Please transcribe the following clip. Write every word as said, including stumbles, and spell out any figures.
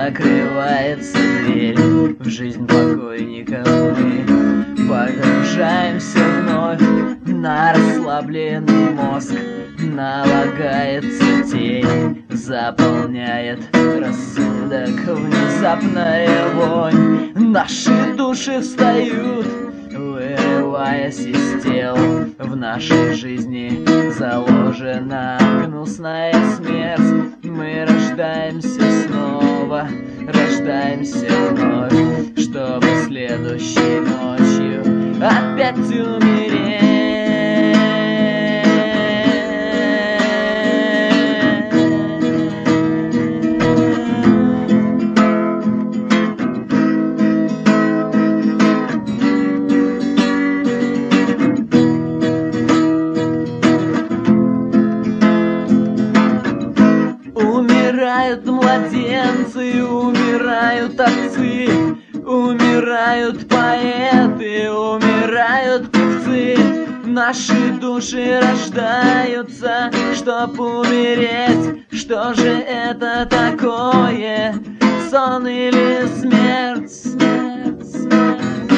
закрывается дверь в жизнь покойников. Мы погружаемся вновь на расслабленный мозг. Налагается тень, заполняет рассудок внезапная вонь. Наши души встают, вырываясь из тел. В нашей жизни заложена гнусная смерть. Мы рождаемся снова, рождаемся вновь, чтобы следующей ночью опять умереть. Умирают младенцы, умирают отцы, умирают поэты, умирают певцы. Наши души рождаются, чтоб умереть. Что же это такое? Сон или смерть? Смерть, смерть.